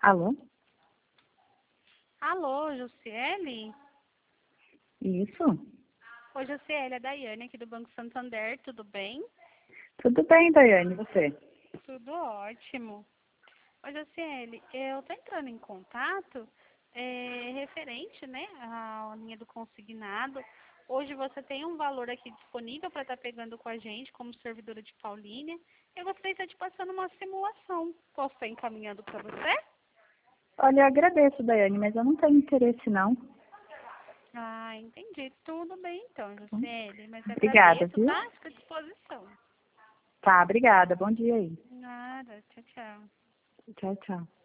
Alô? Alô, Jussiele? Isso? Oi, Jussiele, é a Daiane aqui do Banco Santander, tudo bem? Tudo bem, Daiane, e você? Tudo ótimo. Oi, Jussiele, eu estou entrando em contato referente, né, à linha do consignado. Hoje você tem um valor aqui disponível para estar pegando com a gente como servidora de Paulínia. Eu gostaria de estar te passando uma simulação. Posso estar encaminhando para você? Olha, eu agradeço, Daiane, mas eu não tenho interesse, não. Ah, entendi. Tudo bem então, Jussiele, mas Obrigada, agradeço, viu? tá? Fico à disposição. Tá, obrigada. Bom dia aí. Nada, tchau, tchau. Tchau, tchau.